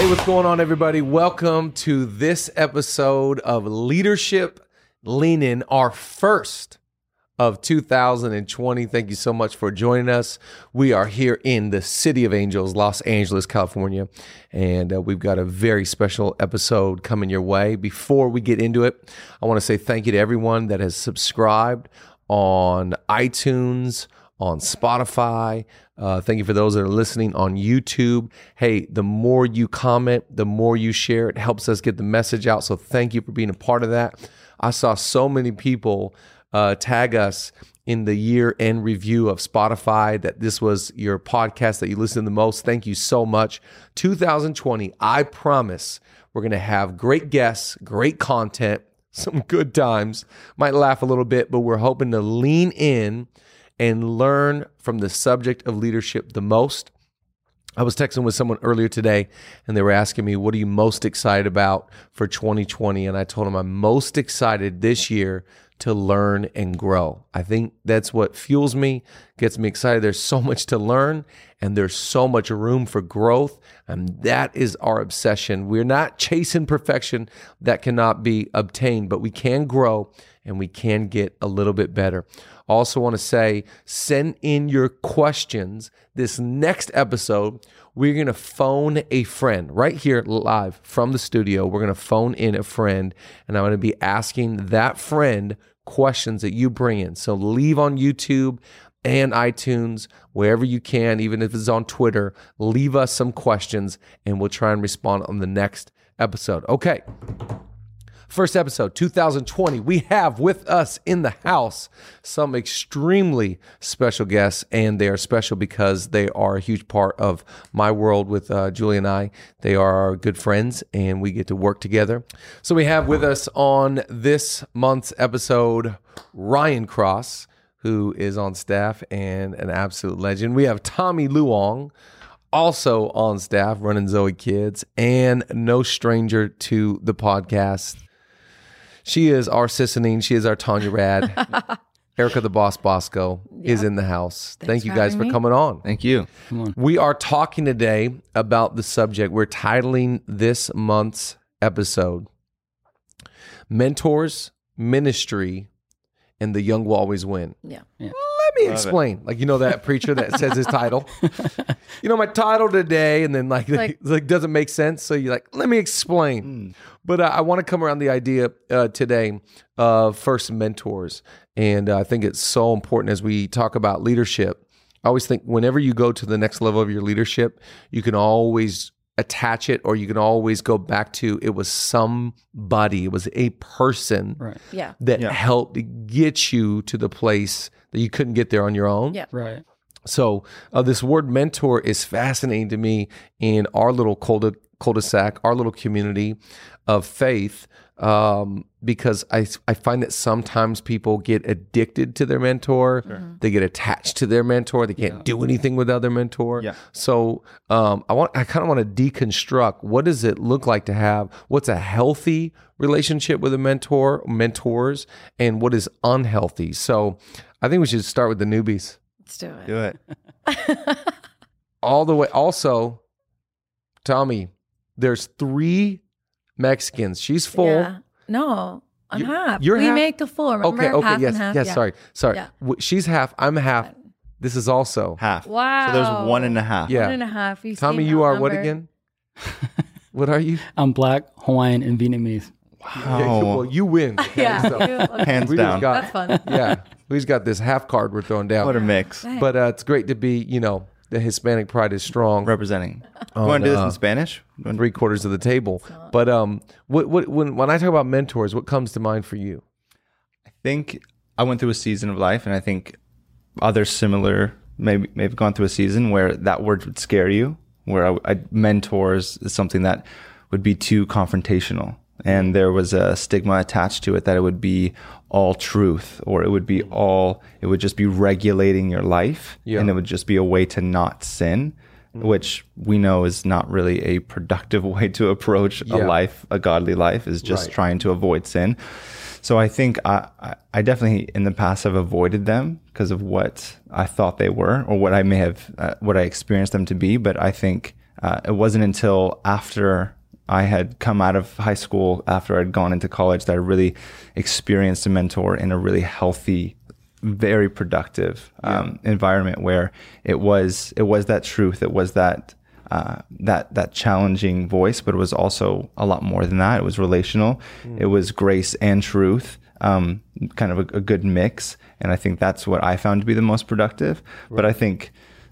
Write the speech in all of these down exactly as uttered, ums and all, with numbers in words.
Hey, what's going on, everybody? Welcome to this episode of Leadership Lean In, our first of two thousand twenty. Thank you so much for joining us. We are here in the City of Angels, Los Angeles, California, and uh, we've got a very special episode coming your way. Before we get into it, I want to say thank you to everyone that has subscribed on iTunes, on Spotify. Uh, thank you for those that are listening on YouTube. Hey, the more you comment, the more you share, it helps us get the message out. So thank you for being a part of that. I saw so many people uh, tag us in the year-end review of Spotify that this was your podcast that you listen to the most. Thank you so much. two thousand twenty, I promise we're going to have great guests, great content, some good times. Might laugh a little bit, but we're hoping to lean in and learn from the subject of leadership the most. I was texting with someone earlier today, and they were asking me, what are you most excited about for twenty twenty? And I told them I'm most excited this year to learn and grow. I think that's what fuels me, gets me excited. There's so much to learn, and there's so much room for growth, and that is our obsession. We're not chasing perfection that cannot be obtained, but we can grow, and we can get a little bit better. Also want to say, send in your questions. This next episode, we're going to phone a friend right here live from the studio. We're going to phone in a friend, and I'm going to be asking that friend questions that you bring in. So leave on YouTube and iTunes, wherever you can, even if it's on Twitter, leave us some questions, and we'll try and respond on the next episode. Okay. First episode, two thousand twenty, we have with us in the house some extremely special guests, and they are special because they are a huge part of my world with uh, Julie and I. They are our good friends, and we get to work together. So we have with us on this month's episode, Ryan Cross, who is on staff and an absolute legend. We have Tommy Luong, also on staff, running Zoe Kids, and no stranger to the podcast. She is our Sissanine. She is our Tanya Rad. Erica the Boss Bosco yep. is in the house. Thanks Thank you for guys for me. coming on. Thank you. Come on. We are talking today about the subject. We're titling this month's episode, Mentors, Ministry, and the Young Will Always Win. Yeah. Yeah. Let me explain. Like, you know that preacher that says his title? You know, my title today, and then like, like, like doesn't make sense. So you're like, let me explain. Mm. But uh, I want to come around the idea uh, today of first mentors. And uh, I think it's so important as we talk about leadership. I always think whenever you go to the next level of your leadership, you can always attach it, or you can always go back to it was somebody, it was a person Right. Yeah. that Yeah. helped get you to the place that you couldn't get there on your own. Yeah. Right. So uh, this word mentor is fascinating to me in our little cul- cul-de-sac, our little community of faith, um, because I, I find that sometimes people get addicted to their mentor. Sure. Mm-hmm. They get attached to their mentor. They can't yeah. do anything without their mentor. Yeah. So um, I want I kind of want to deconstruct, what does it look like to have, what's a healthy relationship with a mentor, mentors, and what is unhealthy. So I think we should start with the newbies. Let's do it. Do it. All the way. Also, Tommy, there's three Mexicans. She's full. Yeah. No, I'm You- half. you're we half? make the full. Remember? Okay, okay, half yes, and half? yes, yeah. sorry, sorry. Yeah. W- She's half, I'm half. This is also. Half. Wow. So there's one and a half. Yeah. One and a half. You Tommy, seem you are what outnumbered. again? What are you? I'm Black, Hawaiian, and Vietnamese. Yeah, you, well, you win. Okay, Yeah. so you- okay. Hands we just down. got, That's fun. yeah, we just got this half card we're throwing down. What a mix. Dang. But uh, it's great to be, you know, the Hispanic pride is strong. Representing. You On, want to do this uh, in Spanish? Three quarters of the table. But um, what what when when I talk about mentors, what comes to mind for you? I think I went through a season of life, and I think others similar maybe maybe gone through a season where that word would scare you, where I, I, mentors is something that would be too confrontational. And there was a stigma attached to it that it would be all truth, or it would be all, it would just be regulating your life. Yeah. And it would just be a way to not sin, mm-hmm. which we know is not really a productive way to approach yeah. a life, a godly life, is just right. trying to avoid sin. So I think I, I, I definitely in the past have avoided them because of what I thought they were, or what I may have, uh, what I experienced them to be. But I think uh, it wasn't until after I had come out of high school, after I'd gone into college, that I really experienced a mentor in a really healthy, very productive um, yeah. environment where it was it was that truth, it was that uh, that that challenging voice, but it was also a lot more than that. It was relational, mm. it was grace and truth, um, kind of a, a good mix, and I think that's what I found to be the most productive. Right. But I think.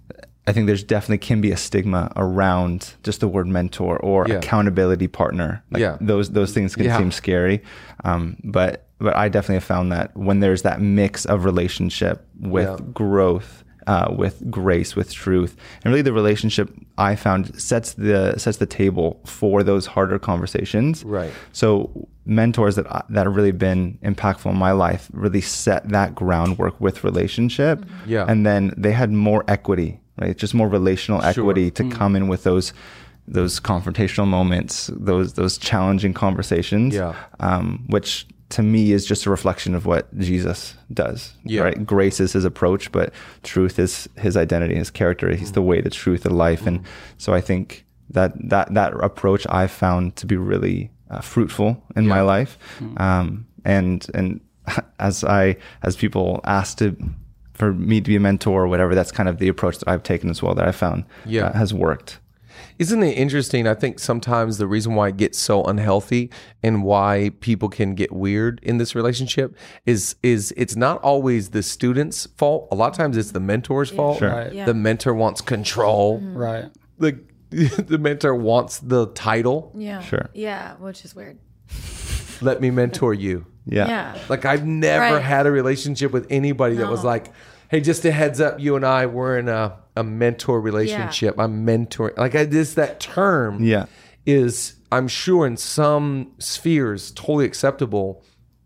I think there's definitely can be a stigma around just the word mentor or yeah. accountability partner. Like yeah. those those things can yeah. seem scary, um, but but I definitely have found that when there's that mix of relationship with yeah. growth, uh, with grace, with truth, and really the relationship I found sets the sets the table for those harder conversations. Right. So mentors that that have really been impactful in my life really set that groundwork with relationship. Mm-hmm. Yeah. And then they had more equity. Right, just more relational equity sure. to mm. come in with those those confrontational moments, those those challenging conversations, yeah. um, which to me is just a reflection of what Jesus does. Yeah. Right, grace is his approach, but truth is his identity, his character. He's mm. the way, the truth, the life, mm. and so I think that that that approach I've found to be really uh, fruitful in yeah. my life, mm. um, and and as I as people ask to. For me to be a mentor or whatever, that's kind of the approach that I've taken as well that I found yeah. uh, has worked. Isn't it interesting? I think sometimes the reason why it gets so unhealthy and why people can get weird in this relationship is is it's not always the student's fault. A lot of times it's the mentor's yeah. fault. Sure. Right. Yeah. The mentor wants control. Mm-hmm. Right. The the mentor wants the title. Yeah. Sure. Yeah, which is weird. Let me mentor you. Yeah. Yeah. Like I've never Right. had a relationship with anybody that No. was like, hey, just a heads up, you and I, we're in a, a mentor relationship. Yeah. I'm mentoring. Like I just, that term Yeah. is, I'm sure in some spheres, totally acceptable.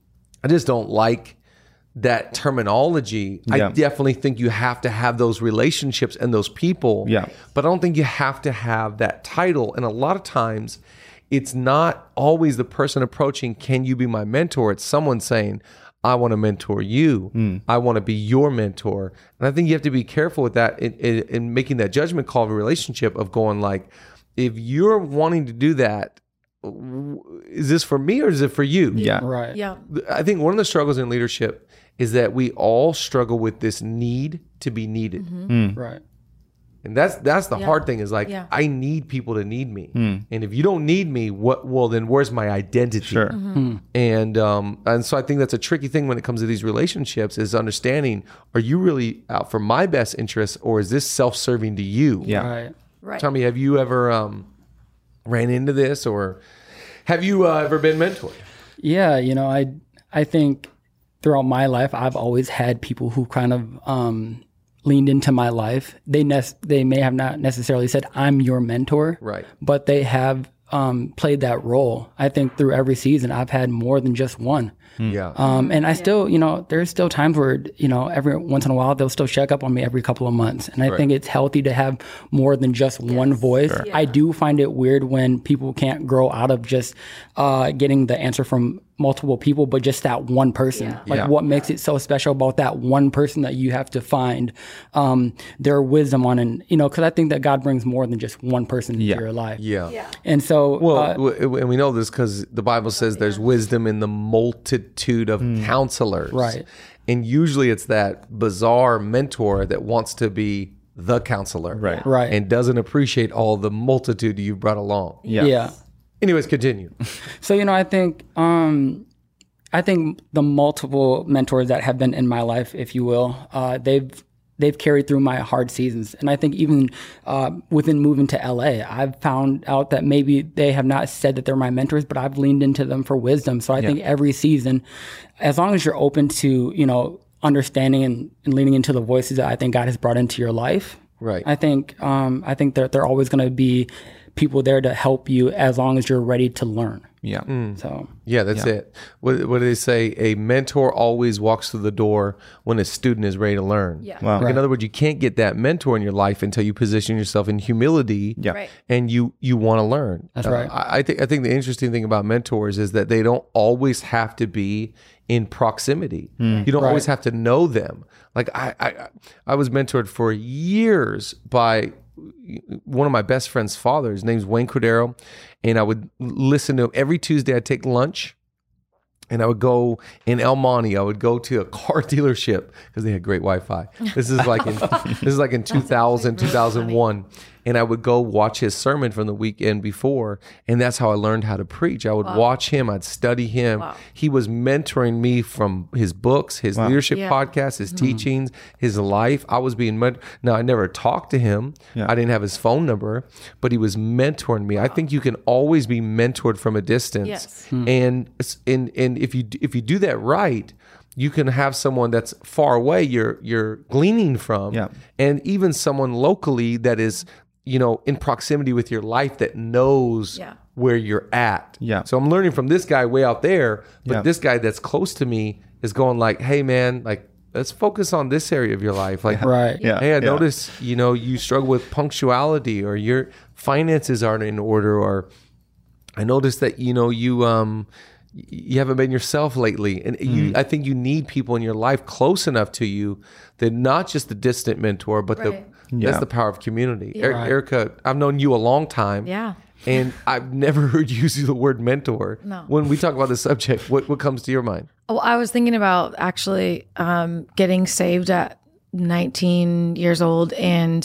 I just don't like that terminology. Yeah. I definitely think you have to have those relationships and those people. Yeah. But I don't think you have to have that title. And a lot of times, it's not always the person approaching, can you be my mentor? It's someone saying, I want to mentor you. Mm. I want to be your mentor. And I think you have to be careful with that in, in, in making that judgment call of a relationship of going like, if you're wanting to do that, is this for me or is it for you? Yeah. Right. Yeah. I think one of the struggles in leadership is that we all struggle with this need to be needed. Mm-hmm. Mm. Right. And that's that's the Yeah. hard thing is like, Yeah. I need people to need me. Mm. And if you don't need me, what? Well, then where's my identity? Sure. Mm. And um, and so I think that's a tricky thing when it comes to these relationships is understanding, are you really out for my best interest or is this self-serving to you? Yeah. Right. Right. Tommy, have you ever um, ran into this or have you uh, ever been mentored? Yeah, you know, I I think throughout my life, I've always had people who kind of um, leaned into my life. They ne- they may have not necessarily said, I'm your mentor, Right. but they have um, played that role. I think through every season, I've had more than just one. Yeah. Um, and I still, you know, there's still times where, you know, every once in a while, they'll still check up on me every couple of months. And I Right. think it's healthy to have more than just one voice. Sure. I Yeah. do find it weird when people can't grow out of just uh, getting the answer from multiple people, but just that one person. Yeah. Like Yeah. what makes it so special about that one person that you have to find um, their wisdom on? And, you know, because I think that God brings more than just one person Yeah. into your life. Yeah. Yeah. And so, Well, uh, w- and we know this because the Bible says there's wisdom in the multitude of counselors. Right. And usually it's that bizarre mentor that wants to be the counselor. Right. Right. And doesn't appreciate all the multitude you've brought along. Yeah. yeah. Anyways, continue. So, you know, I think um, I think the multiple mentors that have been in my life, if you will, uh, they've they've carried through my hard seasons. And I think even uh, within moving to L A, I've found out that maybe they have not said that they're my mentors, but I've leaned into them for wisdom. So I think every season, as long as you're open to, you know, understanding and, and leaning into the voices that I think God has brought into your life, Right. I think um, I think that they're always going to be people there to help you as long as you're ready to learn. Yeah. So Yeah, that's it. What, what do they say? A mentor always walks through the door when a student is ready to learn. Yeah. Wow. Like, Right. in other words, you can't get that mentor in your life until you position yourself in humility. Yeah. Right. And you you want to learn. That's Uh, right. I, I think I think the interesting thing about mentors is that they don't always have to be in proximity. You don't always have to know them. Like I, I I was mentored for years by one of my best friend's father. His name's Wayne Cordero, and I would listen to him every Tuesday. I'd take lunch. And I would go in El Monte. I would go to a car dealership because they had great Wi-Fi. This is like in this is like in two thousand, two thousand one. And I would go watch his sermon from the weekend before, and that's how I learned how to preach. I would Wow. watch him. I'd study him. Wow. He was mentoring me from his books, his leadership Yeah. podcasts, his teachings, his life. I was being mentored. Now, I never talked to him. Yeah. I didn't have his phone number, but he was mentoring me. I think you can always be mentored from a distance. Yes. And and and if you if you do that right, you can have someone that's far away you're you're gleaning from, Yeah. and even someone locally that is, you know, in proximity with your life that knows Yeah. where you're at. Yeah. So I'm learning from this guy way out there, but Yeah. this guy that's close to me is going like, "Hey man, like let's focus on this area of your life." Like, Right. Yeah. hey, I yeah. notice, you know, you struggle with punctuality, or your finances aren't in order, or I noticed that, you know, you um y- you haven't been yourself lately. And you I think you need people in your life close enough to you that not just the distant mentor, but Right. the that's Yeah. the power of community. Er- Right. Erica, I've known you a long time. Yeah. And I've never heard you use the word mentor. No. When we talk about this subject, what, what comes to your mind? Oh, I was thinking about actually um, getting saved at nineteen years old, and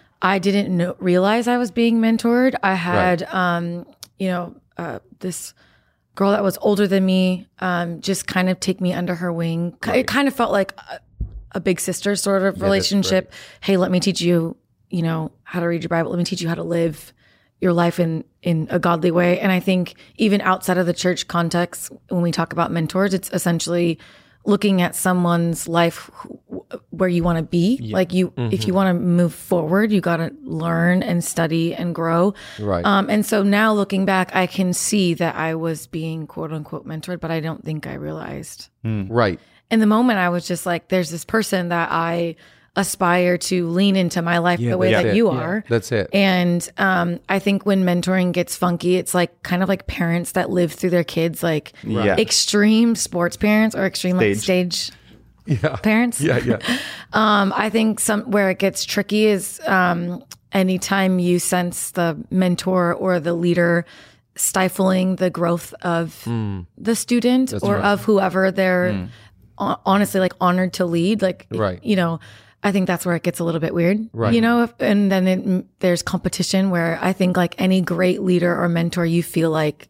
I didn't know, realize I was being mentored. I had, um, you know, uh, this girl that was older than me um, just kind of take me under her wing. It kind of felt like a, a big sister sort of relationship. Hey, let me teach you, you know, how to read your Bible. Let me teach you how to live your life in in a godly way. And I think even outside of the church context, when we talk about mentors, it's essentially looking at someone's life who, where you want to be. Like you, if you want to move forward, you got to learn and study and grow. Right. Um, and so now looking back, I can see that I was being quote unquote mentored, but I don't think I realized. Right. In the moment, I was just like, there's this person that I aspire to lean into my life the way that's that it. you Yeah. are. That's it. And um, I think when mentoring gets funky, it's like kind of like parents that live through their kids, like Yeah. extreme sports parents or extreme like Stage. stage Yeah. parents. Yeah. Yeah. Um, I think some where it gets tricky is um, anytime you sense the mentor or the leader stifling the growth of the student or right. of whoever they're hon- honestly like honored to lead. Like, Right. you know, I think that's where it gets a little bit weird, Right. you know, if, and then it, there's competition where I think like any great leader or mentor, you feel like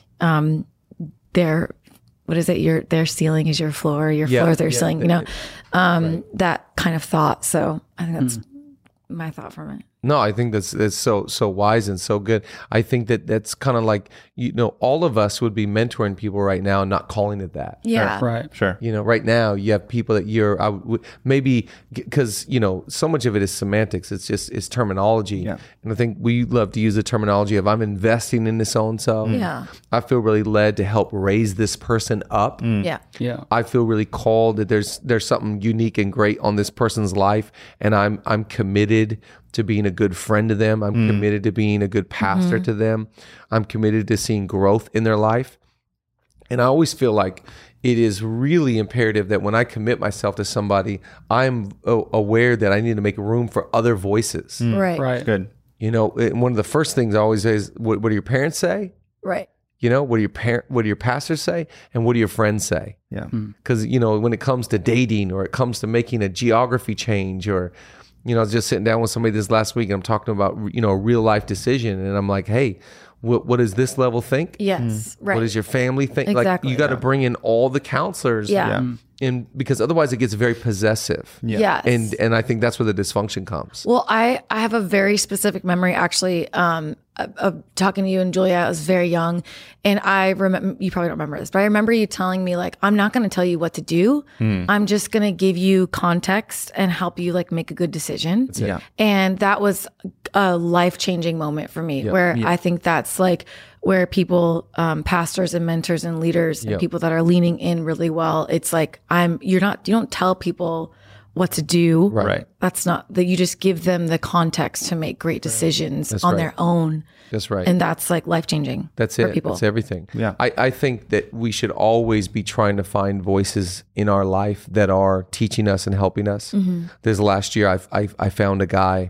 um, their, what is it? Your, their ceiling is your floor, your Yeah. floor is their Yeah. ceiling, you know, um, that kind of thought. So I think that's my thought from it. No, I think that's that's so so wise and so good. I think that that's kind of like, you know, all of us would be mentoring people right now and not calling it that. Yeah. Right. Sure. You know, right now you have people that you're I would, maybe because you know so much of it is semantics. It's just it's terminology, Yeah. and I think we love to use the terminology of I'm investing in this so and so. Yeah. I feel really led to help raise this person up. Yeah. Yeah. I feel really called that there's there's something unique and great on this person's life, and I'm I'm committed to being a good friend to them. I'm committed to being a good pastor to them. I'm committed to seeing growth in their life. And I always feel like it is really imperative that when I commit myself to somebody, I'm uh, aware that I need to make room for other voices. Right. Right. Good. You know, and one of the first things I always say is, what, what do your parents say? Right. You know, what do your parent, what do your pastors say, and what do your friends say? Yeah. Because, you know, when it comes to dating or it comes to making a geography change, or, you know, I was just sitting down with somebody this last week and I'm talking about, you know, a real life decision. And I'm like, hey, what, what does this level think? Yes. Right. What does your family think? Like, Exactly. you got to bring in all the counselors. Yeah. Yeah. And because otherwise it gets very possessive. Yes. And, and I think that's where the dysfunction comes. Well, I, I have a very specific memory actually um, of, of talking to you and Julia. I was very young, and I remember, you probably don't remember this, but I remember you telling me like, I'm not going to tell you what to do. I'm just going to give you context and help you like make a good decision. Yeah. And that was a life-changing moment for me where I think that's like where people, um, pastors and mentors and leaders and Yeah. people that are leaning in really well. It's like, I'm, you're not, you don't tell people what to do. Right. That's not that you just give them the context to make great decisions on right. their own. That's right. And that's like life changing. That's for it. people. That's everything. Yeah. I, I think that we should always be trying to find voices in our life that are teaching us and helping us. Mm-hmm. This last year, I, I, I found a guy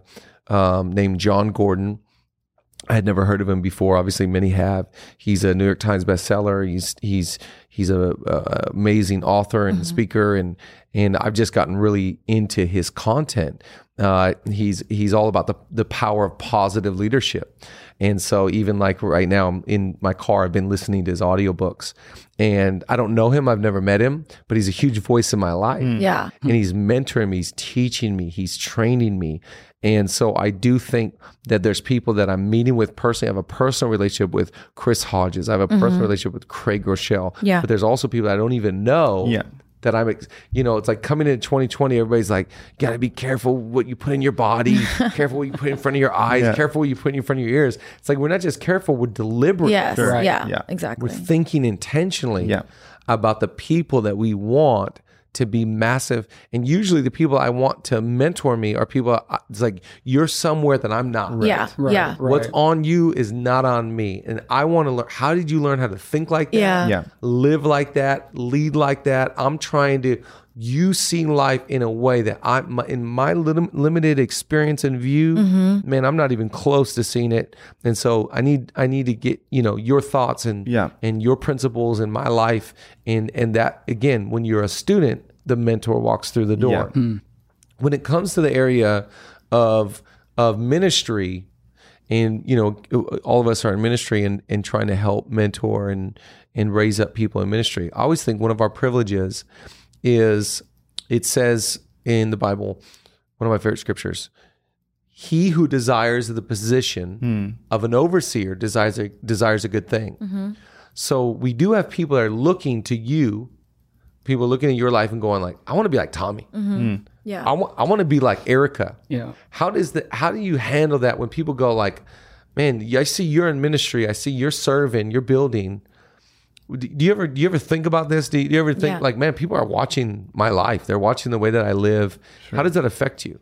um, named John Gordon. I had never heard of him before. Obviously, many have. He's a New York Times bestseller. He's he's he's a, a amazing author and mm-hmm. speaker, and and I've just gotten really into his content. Uh, he's he's all about the the power of positive leadership, and so even like right now, I'm in my car. I've been listening to his audiobooks, and I don't know him. I've never met him, but he's a huge voice in my life. Mm. Yeah, and he's mentoring me. He's teaching me. He's training me. And so I do think that there's people that I'm meeting with personally. I have a personal relationship with Chris Hodges. I have a mm-hmm. personal relationship with Craig Groeschel. Yeah. But there's also people that I don't even know yeah. that I'm, you know, it's like coming into twenty twenty, everybody's like, you got to be careful what you put in your body, careful what you put in front of your eyes, yeah. careful what you put in front of your ears. It's like, we're not just careful, we're deliberate. Yes. Sure. Right. Yeah, yeah, exactly. We're thinking intentionally yeah. about the people that we want to be massive. And usually the people I want to mentor me are people, it's like, you're somewhere that I'm not. Right. Yeah. Right. Yeah. Right. What's on you is not on me. And I want to learn, how did you learn how to think like that? Yeah. Yeah. Live like that, lead like that. I'm trying to, you see life in a way that I, my, in my lim- limited experience and view, mm-hmm. man, I'm not even close to seeing it. And so I need, I need to get, you know, your thoughts and, yeah. and your principles in my life. And, and that, again, when you're a student, the mentor walks through the door. Yeah. Mm. When it comes to the area of, of ministry, and, you know, all of us are in ministry and, and trying to help mentor and, and raise up people in ministry. I always think one of our privileges is, it says in the Bible, one of my favorite scriptures, he who desires the position mm. of an overseer desires a, desires a good thing. Mm-hmm. So we do have people that are looking to you, people looking at your life and going like, I want to be like Tommy. Mm-hmm. Mm. Yeah. I want I want to be like Erica. Yeah. How does that, how do you handle that when people go like, man, I see you're in ministry, I see you're serving, you're building. Do you ever do you ever think about this? Do you, do you ever think Yeah. like, man, people are watching my life. They're watching the way that I live. Sure. How does that affect you?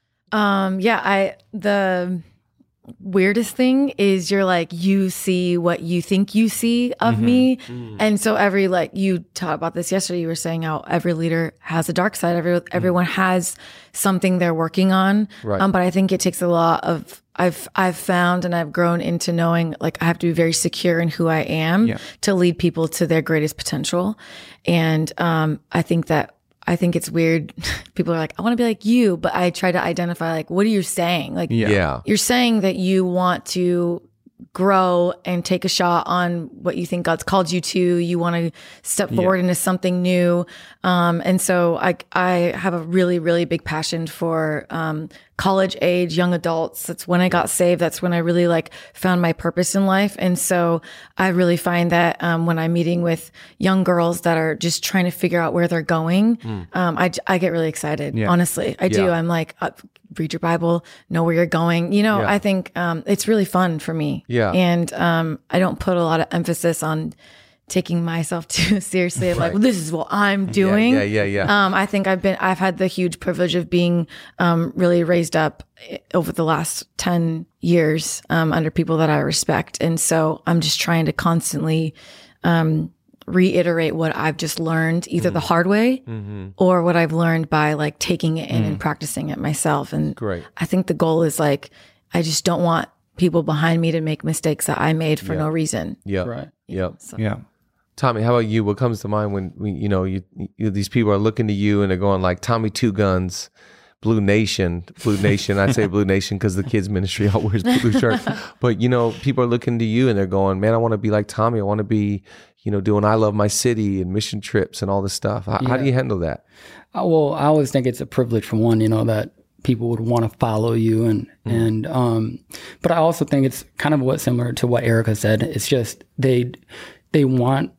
Um, yeah, I the weirdest thing is you're like, you see what you think you see of mm-hmm. me. Mm. And so every, like you talked about this yesterday, you were saying how every leader has a dark side. Every, mm. everyone has something they're working on. Right. Um, but I think it takes a lot of, I've, I've found and I've grown into knowing like I have to be very secure in who I am yeah. to lead people to their greatest potential. And, um, I think that I think it's weird. People are like, I want to be like you, but I try to identify like, what are you saying? Like, yeah. Yeah. You're saying that you want to grow and take a shot on what you think God's called you to. You want to step forward yeah. into something new. Um, and so I, I have a really, really big passion for, um, college age, young adults. That's when I got saved. That's when I really like found my purpose in life. And so I really find that, um, when I'm meeting with young girls that are just trying to figure out where they're going, mm. um, I, I get really excited. Yeah. Honestly, I do. Yeah. I'm like, uh, read your Bible, know where you're going. You know, yeah. I think, um, it's really fun for me. Yeah. And, um, I don't put a lot of emphasis on taking myself too seriously. Right. Like, well, this is what I'm doing. Yeah, yeah, yeah. yeah. Um, I think I've been, I've had the huge privilege of being, um, really raised up over the last ten years, um, under people that I respect. And so I'm just trying to constantly, um, reiterate what I've just learned, either mm. the hard way mm-hmm. or what I've learned by like taking it in mm. and practicing it myself. And Great. I think the goal is like, I just don't want people behind me to make mistakes that I made for yeah. no reason. Yeah. Right. Yeah. So. Yeah. Tommy, how about you? What comes to mind when we, you know, you, you these people are looking to you and they're going like, Tommy Two Guns, Blue Nation, Blue Nation. I say Blue Nation because the kids ministry all wears blue shirts. But you know, people are looking to you and they're going, man, I want to be like Tommy. I want to be, you know, doing I Love My City and mission trips and all this stuff. How, yeah. how do you handle that? Uh, well, I always think it's a privilege for one, you know, that people would want to follow you and mm. and um, but I also think it's kind of what similar to what Erica said. It's just they they want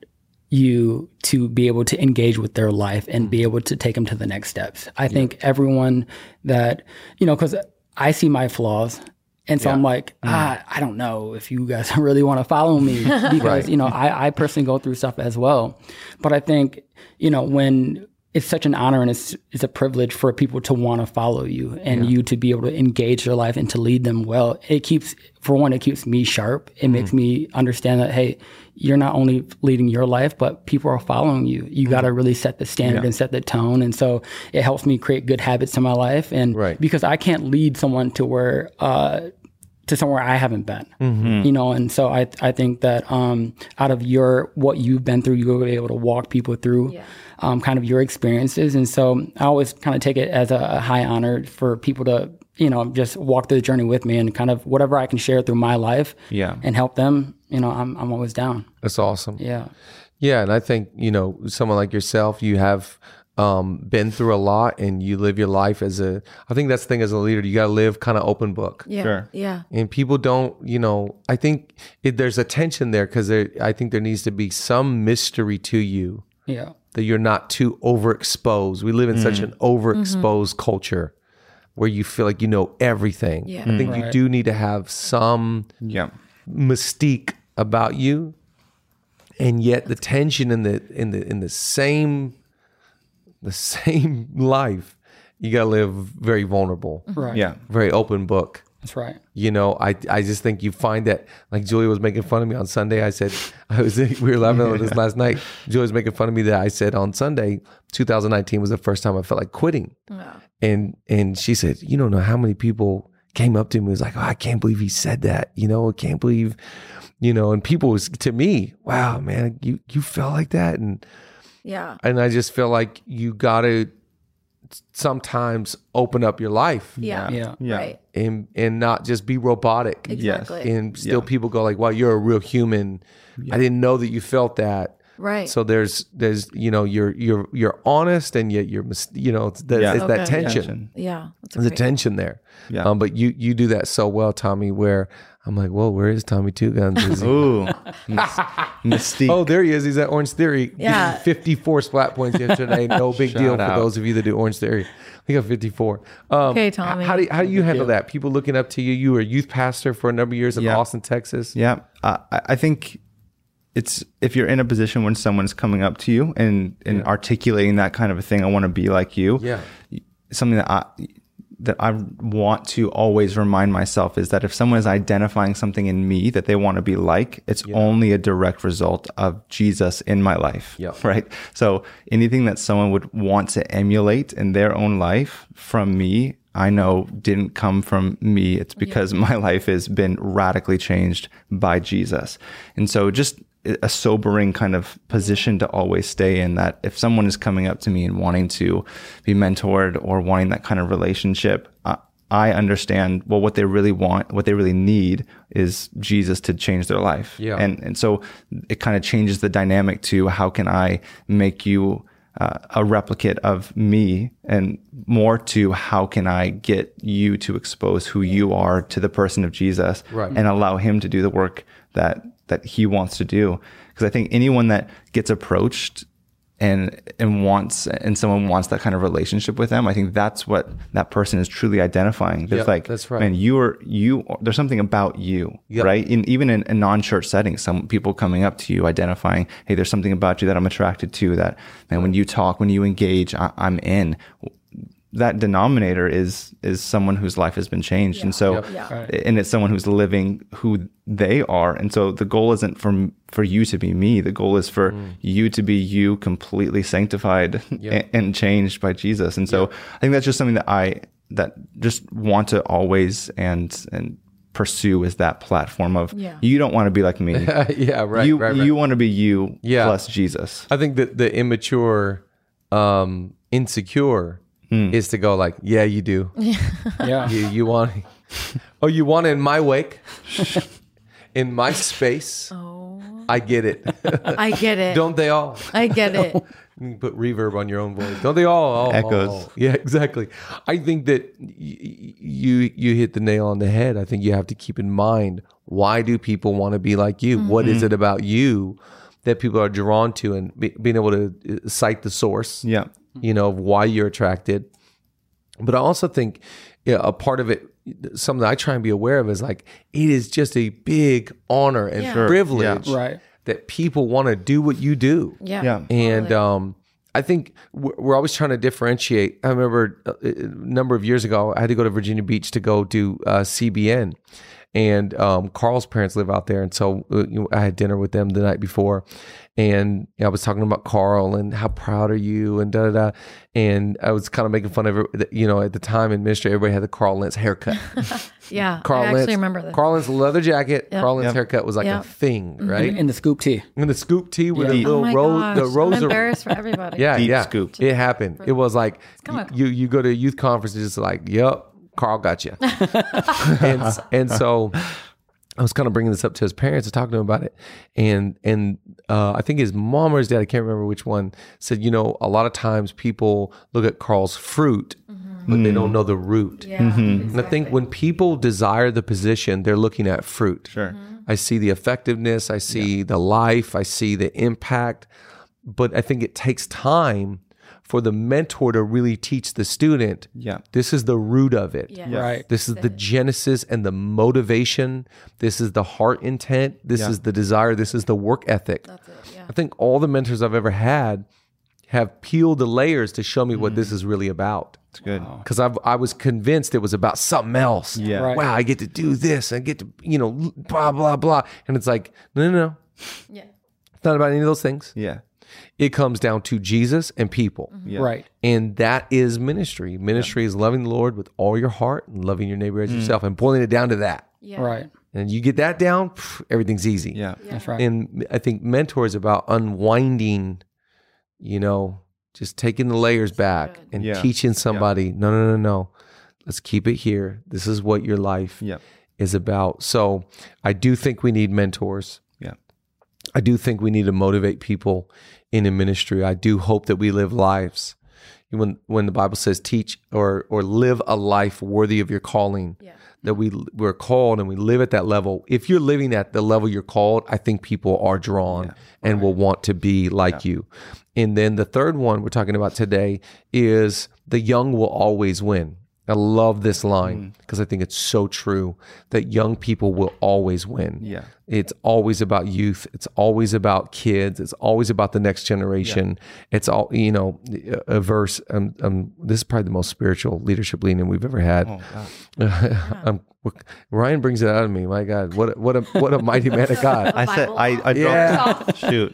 you to be able to engage with their life and mm. be able to take them to the next steps. I yeah. think everyone that, you know, because I see my flaws. And so yeah. I'm like, ah, mm. I don't know if you guys really want to follow me because, right. you know, I, I personally go through stuff as well. But I think, you know, when it's such an honor and it's it's a privilege for people to want to follow you and yeah. you to be able to engage their life and to lead them well. It keeps, for one, it keeps me sharp. It mm-hmm. makes me understand that, hey, you're not only leading your life, but people are following you. You mm-hmm. got to really set the standard yeah. and set the tone. And so it helps me create good habits in my life. And right. because I can't lead someone to where, uh, to somewhere I haven't been, mm-hmm. you know? And so I, I think that, um, out of your, what you've been through, you'll be able to walk people through, yeah. um, kind of your experiences. And so I always kind of take it as a, a high honor for people to, you know, just walk through the journey with me and kind of whatever I can share through my life yeah. and help them, you know, I'm, I'm always down. That's awesome. Yeah. Yeah. And I think, you know, someone like yourself, you have, um, been through a lot and you live your life as a, I think that's the thing as a leader, you got to live kind of open book. Yeah. Sure. Yeah. And people don't, you know, I think it, there's a tension there because I think there needs to be some mystery to you. Yeah. That you're not too overexposed. We live in mm. such an overexposed mm-hmm. culture where you feel like you know everything. Yeah. I think right. you do need to have some yeah. mystique about you. And yet the tension in the in the in the same the same life, you gotta live very vulnerable. Right. Yeah. Very open book. That's right. You know, I I just think you find that, like Julia was making fun of me on Sunday. I said, I was we were laughing about this last night. Julia was making fun of me that I said on Sunday, two thousand nineteen was the first time I felt like quitting. Yeah. And and she said, you don't know how many people came up to me and was like, oh, I can't believe he said that. You know, I can't believe, you know, and people was to me, wow, man, you you felt like that. And yeah. And I just feel like you gotta sometimes open up your life. Yeah. Yeah. Yeah. Right. And and not just be robotic. Exactly. And still Yeah. people go like, wow, you're a real human. Yeah. I didn't know that you felt that. Right. So there's there's you know you're you're you're honest and yet you're mis- you know it's, the, Yeah. it's that Okay. tension. Yeah. That's a There's a great- tension there. Yeah. Um, but you you do that so well, Tommy. Where I'm like, whoa, where is Tommy Two Guns? Is he- Ooh. Mys- Mystique. Oh, there he is. He's at Orange Theory. Yeah. fifty-four splat points yesterday. No big Shout deal for out. those of you that do Orange Theory. We got fifty-four. Um, Okay, Tommy. How do you, how do you handle deal. that? People looking up to you. You were a youth pastor for a number of years in Yeah. Austin, Texas. Yeah. Uh, I I think it's, if you're in a position when someone's coming up to you and, and Yeah. articulating that kind of a thing, I want to be like you. Yeah. Something that I, that I want to always remind myself is that if someone is identifying something in me that they want to be like, it's Yeah. only a direct result of Jesus in my life. Yeah. Right. So anything that someone would want to emulate in their own life from me, I know didn't come from me. It's because my life has been radically changed by Jesus. And so just a sobering kind of position to always stay in, that if someone is coming up to me and wanting to be mentored or wanting that kind of relationship, uh, I understand, well, what they really want, what they really need is Jesus to change their life. Yeah. And, and so it kind of changes the dynamic to how can I make you uh, a replicate of me, and more to how can I get you to expose who you are to the person of Jesus, Right. and allow him to do the work that that he wants to do. Because I think anyone that gets approached and and wants and someone wants that kind of relationship with them, I think that's what that person is truly identifying. It's Yep, like, that's right. man, you are you. There's something about you, Yep. right? In, even in a non-church setting, some people coming up to you identifying, hey, there's something about you that I'm attracted to. That, man, when you talk, when you engage, I, I'm in. That denominator is is someone whose life has been changed, and so Yep. Yeah. Right. and it's someone who's living who they are. And so the goal isn't for for you to be me. The goal is for Mm. you to be you, completely sanctified Yep. and, and changed by Jesus. And so I think that's just something that I that just want to always and and pursue, is that platform of Yeah. you don't want to be like me. yeah, right. you right, right. you want to be you Yeah. plus Jesus. I think that the immature, um, insecure is to go like, yeah, you do. Yeah. You you want, oh, you want it in my wake, in my space. Oh, I get it. I get it. Don't they all? I get it. You can put reverb on your own voice. Don't they all? Oh, Echoes. oh, oh. Yeah, exactly. I think that y- you you hit the nail on the head. I think you have to keep in mind, why do people want to be like you? What is it about you that people are drawn to, and be, being able to uh, cite the source, Yeah. you know, of why you're attracted. But I also think, yeah, a part of it, something I try and be aware of, is like, it is just a big honor and Yeah. Sure. privilege Yeah. Right. that people want to do what you do. Yeah. Yeah. And Totally. um, I think we're we're always trying to differentiate. I remember a a number of years ago, I had to go to Virginia Beach to go do uh, C B N, and um, Carl's parents live out there, and so uh, you know, I had dinner with them the night before, and I was talking about Carl and how proud are you and da da da, and I was kind of making fun of it. You know, at the time in ministry, everybody had the Carl Lentz haircut. Yeah, Carl I actually Lentz, remember this. Carl Lentz leather jacket. Yep. Carl Lentz Yep. haircut was like Yep. a thing, right? In the scoop tee. And the scoop tee with Yeah. the Oh little my rose, gosh, the rose. I'm embarrassed for everybody. Yeah, Deep yeah. scoop. It happened. It was like comical. you you go to a youth conference, it's just like, yep, Carl got you. and and so I was kind of bringing this up to his parents and talking to him about it, and and uh, I think his mom or his dad, I can't remember which one, said, you know, a lot of times people look at Carl's fruit, but they don't know the root. Yeah, And I think when people desire the position, they're looking at fruit. Sure. I see the effectiveness, I see the life, I see the impact, but I think it takes time for the mentor to really teach the student. Yeah. This is the root of it. Yeah. Right. This is the genesis and the motivation. This is the heart intent. This Yeah. is the desire. This is the work ethic. That's it. Yeah. I think all the mentors I've ever had have peeled the layers to show me what this is really about. It's good. Because I I was convinced it was about something else. Yeah. Right. Wow, I get to do this. I get to, you know, blah, blah, blah. And it's like, no, no, no. Yeah. It's not about any of those things. Yeah. It comes down to Jesus and people. Yeah. Right. And that is ministry. Ministry is loving the Lord with all your heart and loving your neighbor as yourself and boiling it down to that. Yeah. Right. And you get that down, pff, everything's easy. Yeah. That's right. And I think mentor is about unwinding, you know, just taking the layers back good. and Yeah. teaching somebody, no, no, no, no. Let's keep it here. This is what your life Yeah. is about. So I do think we need mentors. Yeah. I do think we need to motivate people in a ministry. I do hope that we live lives. When when the Bible says teach or or live a life worthy of your calling, Yeah. that we we're called and we live at that level. If you're living at the level you're called, I think people are drawn and will want to be like you. And then the third one we're talking about today is the young will always win. I love this line because I think it's so true that young people will always win. Yeah. It's always about youth. It's always about kids. It's always about the next generation. It's all, you know, a a verse. Um, um, this is probably the most spiritual leadership leaning we've ever had. Oh, wow. um, Ryan brings it out of me. My God, what a, what a what a mighty man of God. I said, Bible I, I Yeah. dropped, shoot.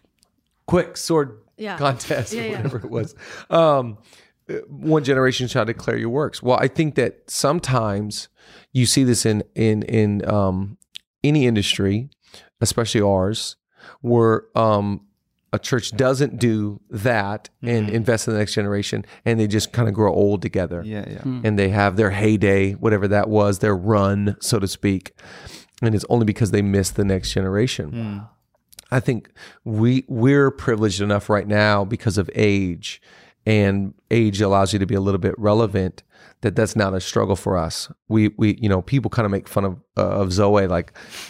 Quick sword Yeah. contest, Yeah, or yeah. whatever it was. Um, one generation shall declare your works. Well, I think that sometimes you see this in in in um, any industry, especially ours, where um, a church doesn't do that and invest in the next generation, and they just kind of grow old together. Yeah. Yeah. And they have their heyday, whatever that was, their run, so to speak. And it's only because they missed the next generation. I think we we're privileged enough right now because of age, and age allows you to be a little bit relevant. That that's not a struggle for us. We we you know people kind of make fun of uh, of Zoe, like,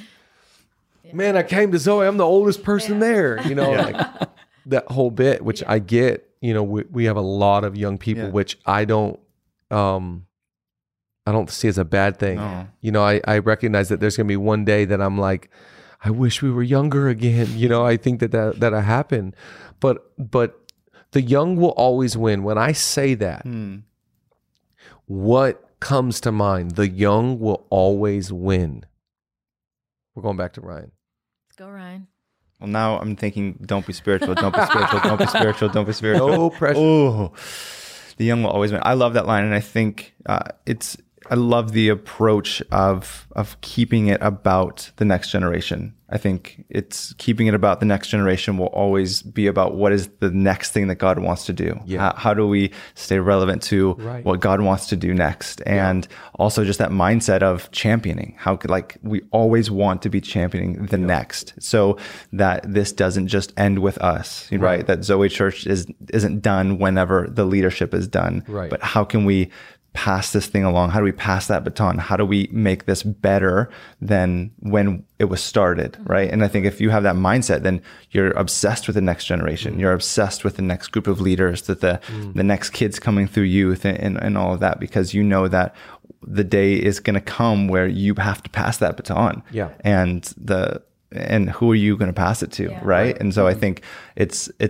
man, I came to Zoe, I'm the oldest person there. You know, like that whole bit, which I get. You know, we we have a lot of young people, Yeah. which I don't. Um, I don't see as a bad thing. No. You know, I, I recognize that there's going to be one day that I'm like, I wish we were younger again. You know, I think that that that'll happen, but but the young will always win. When I say that, Hmm. what comes to mind? The young will always win. We're going back to Ryan. Let's go, Ryan. Well, now I'm thinking, don't be spiritual, don't be spiritual, don't be spiritual, don't be spiritual. No pressure. Oh, the young will always win. I love that line, and I think uh, it's. I love the approach of of keeping it about the next generation. I think it's keeping it about the next generation will always be about what is the next thing that God wants to do. Yeah. How, how do we stay relevant to Right. what God wants to do next? And also just that mindset of championing. How could, like, we always want to be championing the next, so that this doesn't just end with us, right? Right. That Zoe Church is isn't done whenever the leadership is done. Right. But how can we pass this thing along? How do we pass that baton? How do we make this better than when it was started, right? And I think if you have that mindset, then you're obsessed with the next generation. You're obsessed with the next group of leaders, that the the next kids coming through youth and, and, and all of that, because you know that the day is going to come where you have to pass that baton. Yeah. And the and who are you going to pass it to, Yeah. right? And so I think it's it's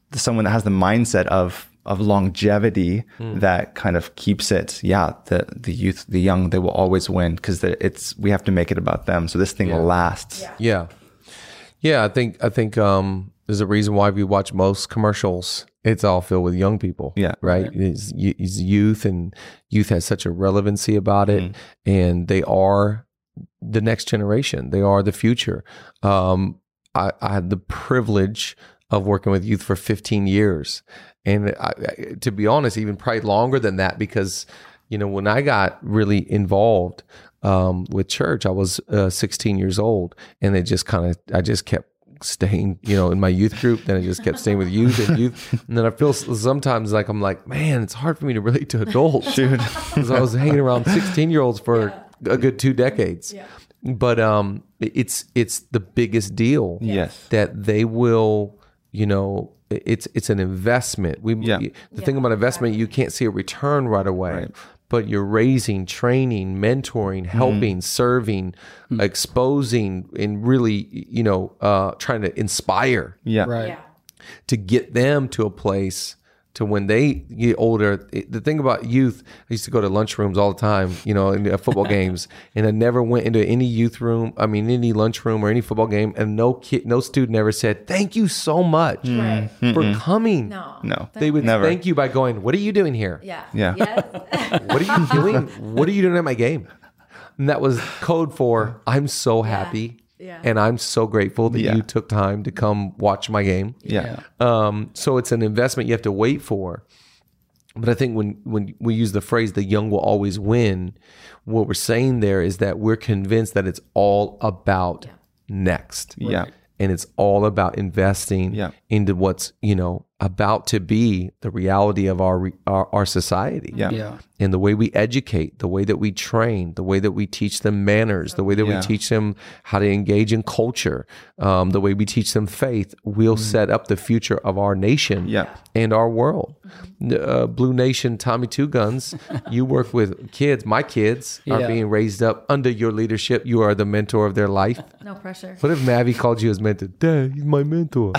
someone that has the mindset of of longevity mm. that kind of keeps it. Yeah, the the youth, the young, they will always win because it's we have to make it about them. So this thing yeah. will last. Yeah. yeah, yeah. I think I think um, there's a reason why we watch most commercials. It's all filled with young people. Yeah, right. right. It's, it's youth, and youth has such a relevancy about it, mm. and they are the next generation. They are the future. Um, I, I had the privilege of working with youth for fifteen years. And I, I, to be honest, even probably longer than that, because, you know, when I got really involved um, with church, I was uh, sixteen years old, and it just kind of, I just kept staying, you know, in my youth group. Then I just kept staying with youth and youth. And then I feel sometimes like, I'm like, man, it's hard for me to relate to adults. Dude, because I was hanging around sixteen year olds for yeah. a good two decades. Yeah. But um, it's, it's the biggest deal yes. that they will, you know, it's it's an investment. We yeah. the yeah, thing about investment, you can't see a return right away, right. but you're raising, training, mentoring, helping, mm. serving, mm. exposing, and really, you know, uh, trying to inspire, yeah, right, yeah. to get them to a place to when they get older. It, the thing about youth, I used to go to lunchrooms all the time, you know, in uh, football games, and I never went into any youth room, I mean, any lunchroom or any football game, and no kid, no student ever said, thank you so much right. for coming. No. No. They would never. thank you by going, what are you doing here? Yeah. Yeah. Yes. What are you doing? What are you doing at my game? And that was code for, I'm so happy. Yeah. And I'm so grateful that Yeah. you took time to come watch my game. Yeah. Um, so it's an investment you have to wait for. But I think when, when we use the phrase, the young will always win, what we're saying there is that we're convinced that it's all about Yeah. next. Yeah. And it's all about investing Yeah. into what's, you know, about to be the reality of our, re- our, our society. Yeah. Yeah. And the way we educate, the way that we train, the way that we teach them manners, the way that Yeah. we teach them how to engage in culture, um, the way we teach them faith, will set up the future of our nation Yeah. and our world. Uh, Blue Nation, Tommy Two Guns, you work with kids. My kids are Yeah. being raised up under your leadership. You are the mentor of their life. No pressure. What if Mavi called you his mentor? Dad, he's my mentor.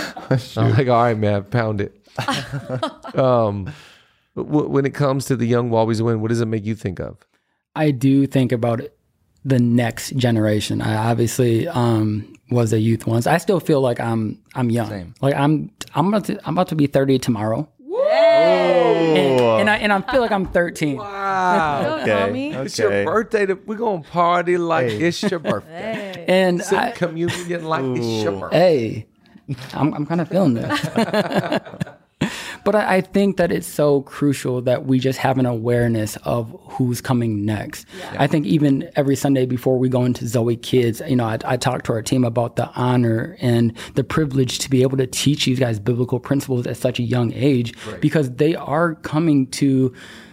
I'm like, all right, Mav, pound it. um, w- when it comes to the young will always win, what does it make you think of? I do think about the next generation. I obviously um, was a youth once. I still feel like I'm I'm young. Same. Like I'm I'm about to I'm about to be thirty tomorrow. Hey. And, and I and I feel like I'm thirteen. Wow. Don't call me. It's your birthday. To, we're going to party like Hey. it's your birthday. Hey. And Sit I, in communion like it's your birthday. hey, I'm I'm kind of feeling this. But I, I think that it's so crucial that we just have an awareness of who's coming next. Yeah. I think even every Sunday before we go into Zoe Kids, you know, I, I talk to our team about the honor and the privilege to be able to teach these guys biblical principles at such a young age, Right. because they are coming to,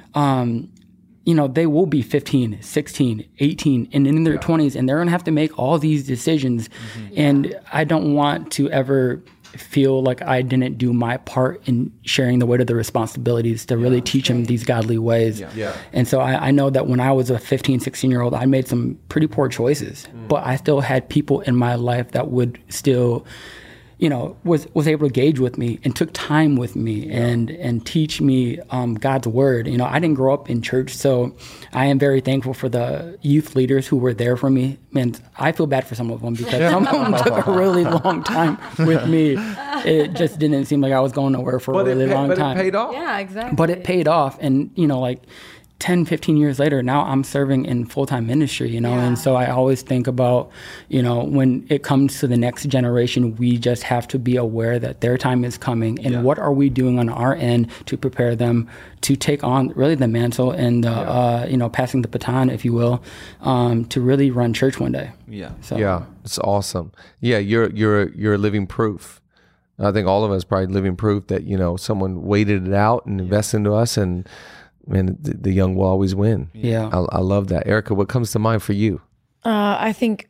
um, you know, they will be fifteen, sixteen, eighteen, and in their twenties, and they're going to have to make all these decisions. Mm-hmm. And I don't want to ever feel like I didn't do my part in sharing the weight of the responsibilities to really teach them these godly ways. Yeah. Yeah. And so I, I know that when I was a fifteen, sixteen year old, I made some pretty poor choices, mm. but I still had people in my life that would still, you know, was, was able to engage with me and took time with me yeah. and, and teach me um, God's word. You know, I didn't grow up in church, so I am very thankful for the youth leaders who were there for me. Man, I feel bad for some of them because some of them took a really long time with me. It just didn't seem like I was going nowhere for But, a really it, pay, long but time. it paid off. Yeah, exactly. But it paid off. And, you know, like ten, fifteen years later, now I'm serving in full-time ministry, you know? Yeah. And so I always think about, you know, when it comes to the next generation, we just have to be aware that their time is coming. And Yeah. what are we doing on our end to prepare them to take on really the mantle and, the, Yeah. uh, you know, passing the baton, if you will, um, to really run church one day. Yeah. So, Yeah, it's awesome. Yeah, you're you're you're living proof. I think all of us probably living proof that, you know, someone waited it out and invested into us, and and the, the young will always win. Yeah. I, I love that. Erica, what comes to mind for you? Uh, I think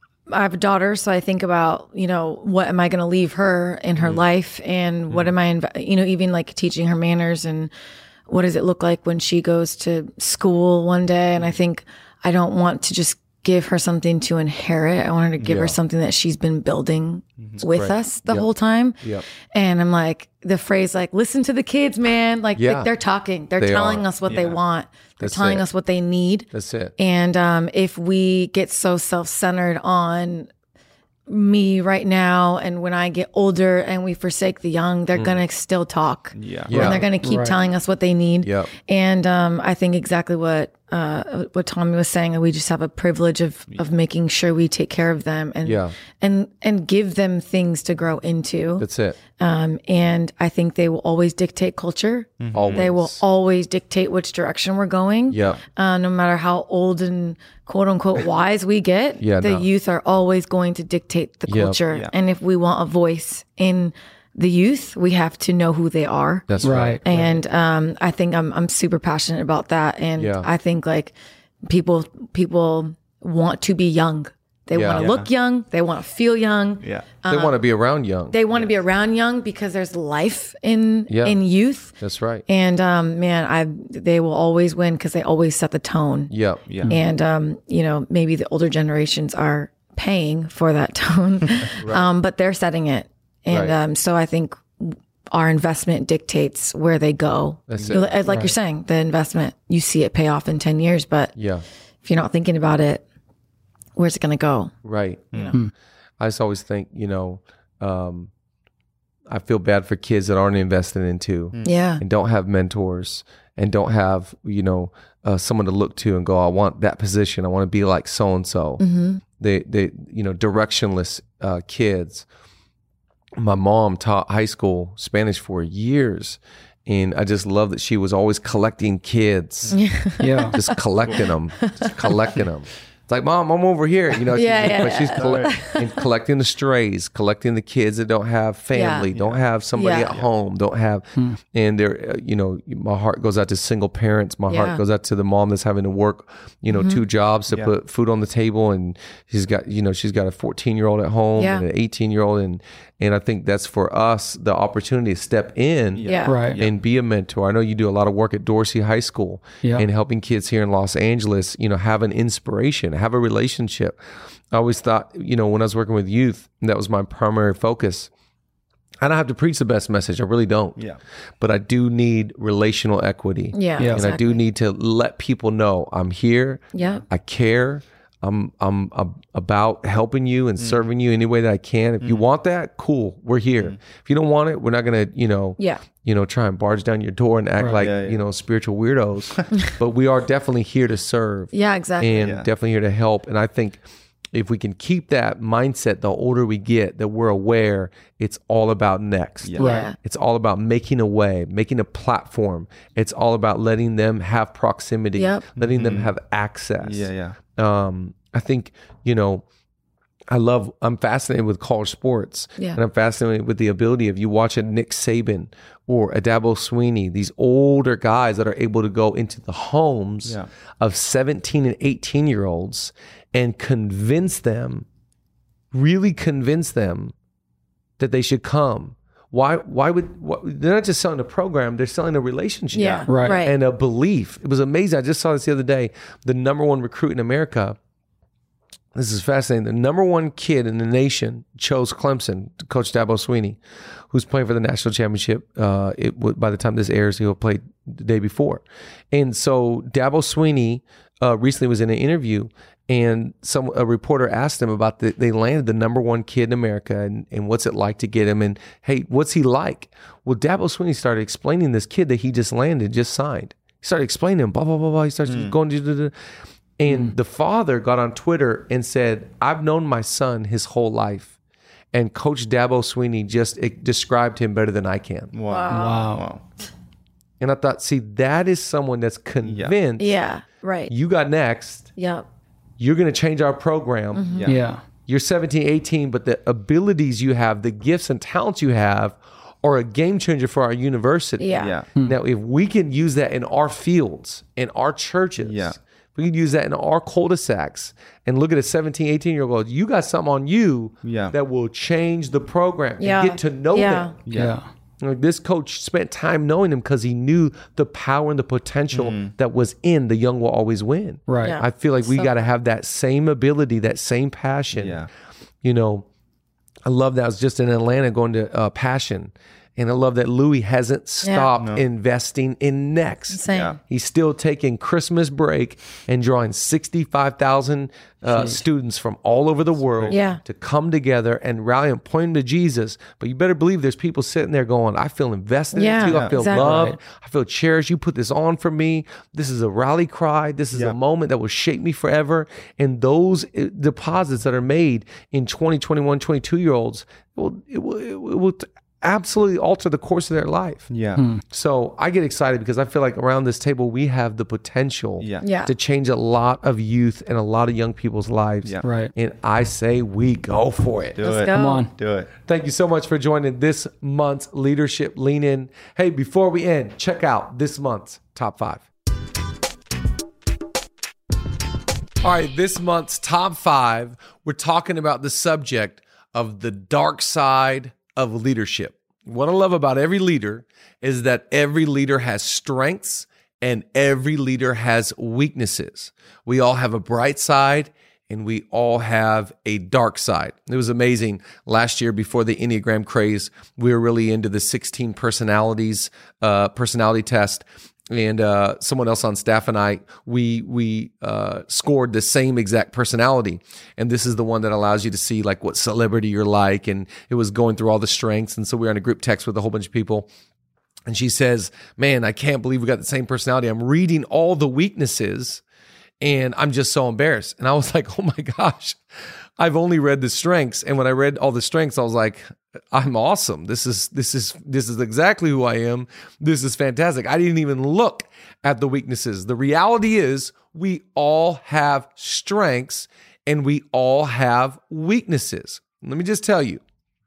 I have a daughter, so I think about, you know, what am I going to leave her in her life, and what am I, inv- you know, even like teaching her manners, and what does it look like when she goes to school one day? And I think I don't want to just give her something to inherit. I wanted to give Yeah. her something that she's been building with great. us the Yep. whole time. Yep. And I'm like, the phrase like, listen to the kids, man. Like Yeah. they, they're talking. They're They telling are. us what they want. They're That's telling it. us what they need. That's it. And um, if we get so self-centered on me right now, and when I get older and we forsake the young, they're going to still talk. Yeah. Yeah. And they're going to keep Right. telling us what they need. Yep. And um, I think exactly what uh, what Tommy was saying, that we just have a privilege of of making sure we take care of them and Yeah. and and give them things to grow into. That's it. Um, and I think they will always dictate culture. Always. They will always dictate which direction we're going. Yep. Uh, no matter how old and quote unquote wise we get, Yeah, the no. youth are always going to dictate the Yep. culture. Yeah. And if we want a voice in the youth, we have to know who they are. That's right. Right. And um, I think I'm I'm super passionate about that. And Yeah. I think like people people want to be young. They Yeah. want to Yeah. look young. They want to feel young. Yeah. They want to be around young. They want to be around young because there's life in Yeah. in youth. That's right. And um, man, I they will always win because they always set the tone. Yep. Yeah. And um, you know, maybe the older generations are paying for that tone, um, but they're setting it. And Right. um, so I think our investment dictates where they go. That's You- it. Like you're saying, the investment, you see it pay off in ten years, but Yeah. if you're not thinking about it, where's it going to go? Right. I just always think, you know, um, I feel bad for kids that aren't invested into Yeah. and don't have mentors and don't have, you know, uh, someone to look to and go, I want that position. I want to be like so and so. They, they, you know, directionless uh, kids. My mom taught high school Spanish for years, and I just love that she was always collecting kids. Yeah. Just collecting them, just collecting them. It's like, Mom, I'm over here. You know, she's, Yeah, yeah, but she's colle- and collecting the strays, collecting the kids that don't have family, Yeah. don't have somebody Yeah. at home, don't have, and they're, uh, you know, my heart goes out to single parents. My Yeah. heart goes out to the mom that's having to work, you know, two jobs to Yeah. put food on the table, and she's got, you know, she's got a fourteen year old at home Yeah. and an eighteen year old, and and I think that's for us the opportunity to step in, Yeah. Right. and be a mentor. I know you do a lot of work at Dorsey High School Yeah. and helping kids here in Los Angeles, you know, have an inspiration, have a relationship. I always thought, you know, when I was working with youth, that was my primary focus. I don't have to preach the best message. I really don't. Yeah. But I do need relational equity. Yeah. Yeah. And I do need to let people know I'm here. Yeah. I care. I'm I'm ab- about helping you and serving you any way that I can. If you want that, cool, we're here. If you don't want it, we're not gonna, you know, Yeah. you know, try and barge down your door and act like, Yeah, yeah. you know, spiritual weirdos. But we are definitely here to serve Yeah, exactly. and Yeah. definitely here to help. And I think if we can keep that mindset, the older we get, that we're aware it's all about next. Yeah. Yeah. It's all about making a way, making a platform. It's all about letting them have proximity, Yep. letting them have access. Yeah. Yeah. Um, I think, you know, I love, I'm fascinated with college sports. Yeah. And I'm fascinated with the ability of you watch a Nick Saban or a Dabo Sweeney, these older guys that are able to go into the homes Yeah. of seventeen and eighteen year olds and convince them, really convince them that they should come. Why, why would, what, they're not just selling a program, they're selling a relationship Yeah. Right. Right. and a belief. It was amazing. I just saw this the other day. The number one recruit in America, this is fascinating. The number one kid in the nation chose Clemson, Coach Dabo Sweeney, who's playing for the national championship. Uh, it would, by the time this airs, he'll play the day before. And so Dabo Sweeney uh, recently was in an interview, and some a reporter asked him about the, they landed the number one kid in America, and, and what's it like to get him, and hey, what's he like? Well, Dabo Sweeney started explaining this kid that he just landed, just signed. He started explaining him, blah, blah, blah, blah. He starts going to the, and the father got on Twitter and said, I've known my son his whole life. And Coach Dabo Sweeney just it described him better than I can. Wow. Wow. Wow. And I thought, see, that is someone that's convinced Yeah. Right. you got next. Yep. You're going to change our program. Yeah. Yeah. You're seventeen, eighteen, but the abilities you have, the gifts and talents you have are a game changer for our university. Yeah. Yeah. Now, if we can use that in our fields, in our churches, Yeah. we can use that in our cul-de-sacs and look at a seventeen, eighteen year old, you got something on you Yeah. that will change the program Yeah. and get to know Yeah. them. Yeah. Yeah. Like this coach spent time knowing him because he knew the power and the potential mm. that was in the young will always win. Right. Yeah. I feel like we So- got to have that same ability, that same passion. Yeah. You know, I love that. I was just in Atlanta going to uh, Passion. And I love that Louis hasn't stopped No. investing in Next. Same. Yeah. He's still taking Christmas break and drawing sixty-five thousand uh, students from all over the world Yeah. to come together and rally and point them to Jesus. But you better believe there's people sitting there going, I feel invested Yeah, in it too. I feel exactly. loved. Right. I feel cherished. You put this on for me. This is a rally cry. This is Yeah. a moment that will shape me forever. And those uh, deposits that are made in twenty, twenty-one, twenty-two year olds, it will, it will, it will t- absolutely alter the course of their life. Yeah. So I get excited because I feel like around this table, we have the potential Yeah. Yeah. to change a lot of youth and a lot of young people's lives. Yeah. Right. And I say we go for it. Do Let's it. go. Come on. Do it. Thank you so much for joining this month's Leadership Lean In. Hey, before we end, check out this month's top five. All right, this month's top five, we're talking about the subject of the dark side of leadership. What I love about every leader is that every leader has strengths and every leader has weaknesses. We all have a bright side and we all have a dark side. It was amazing. Last year, before the Enneagram craze, we were really into the sixteen personalities, uh, personality test. And uh, someone else on staff and I, we we uh, scored the same exact personality. And this is the one that allows you to see like what celebrity you're like. And it was going through all the strengths. And so we were on a group text with a whole bunch of people. And she says, man, I can't believe we got the same personality. I'm reading all the weaknesses and I'm just so embarrassed. And I was like, oh my gosh, I've only read the strengths. And when I read all the strengths, I was like, I'm awesome. This is this is this is exactly who I am. This is fantastic. I didn't even look at the weaknesses. The reality is we all have strengths and we all have weaknesses. Let me just tell you,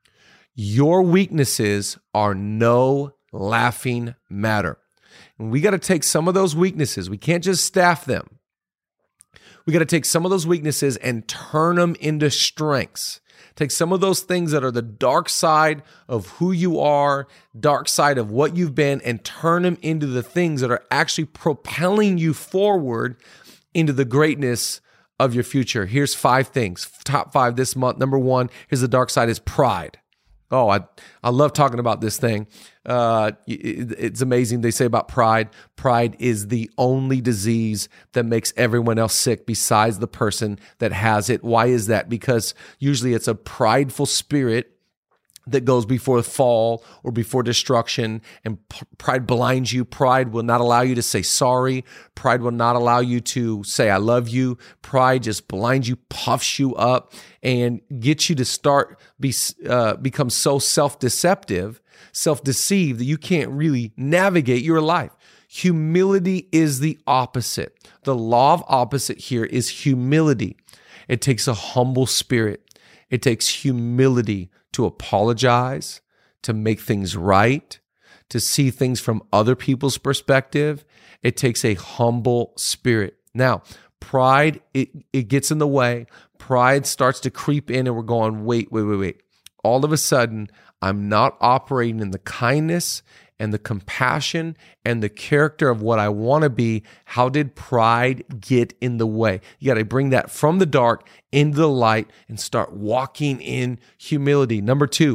your weaknesses are no laughing matter. And we got to take some of those weaknesses. We can't just staff them. We got to take some of those weaknesses and turn them into strengths. Take some of those things that are the dark side of who you are, dark side of what you've been, and turn them into the things that are actually propelling you forward into the greatness of your future. Here's five things. Top five this month. Number one, here's the dark side is pride. Oh, I I love talking about this thing. Uh, it, it's amazing. They say about pride, pride is the only disease that makes everyone else sick besides the person that has it. Why is that? Because usually it's a prideful spirit that goes before fall or before destruction, and p- pride blinds you. Pride will not allow you to say sorry. Pride will not allow you to say, I love you. Pride just blinds you, puffs you up, and gets you to start be, uh, become so self-deceptive, self-deceived that you can't really navigate your life. Humility is the opposite. The law of opposite here is humility. It takes a humble spirit. It takes humility to apologize, to make things right, to see things from other people's perspective. It takes a humble spirit. Now, pride, it, it gets in the way. Pride starts to creep in and we're going, wait, wait, wait, wait. All of a sudden, I'm not operating in the kindness and the compassion and the character of what I want to be. How did pride get in the way? You got to bring that from the dark into the light and start walking in humility. Number two,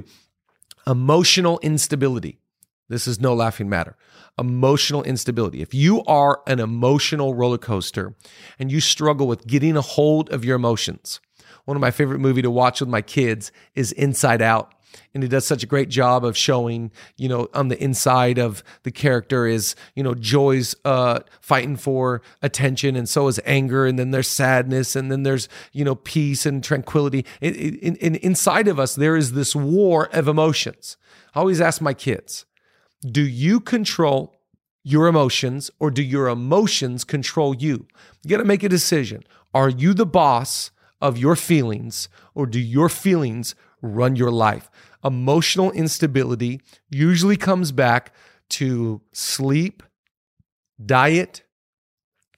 emotional instability. This is no laughing matter. Emotional instability. If you are an emotional roller coaster and you struggle with getting a hold of your emotions, one of my favorite movies to watch with my kids is Inside Out. And he does such a great job of showing, you know, on the inside of the character is, you know, Joy's uh, fighting for attention, and so is anger, and then there's sadness, and then there's, you know, peace and tranquility. In, in, in, inside of us, there is this war of emotions. I always ask my kids, do you control your emotions or do your emotions control you? You got to make a decision. Are you the boss of your feelings or do your feelings run your life? Emotional instability usually comes back to sleep, diet,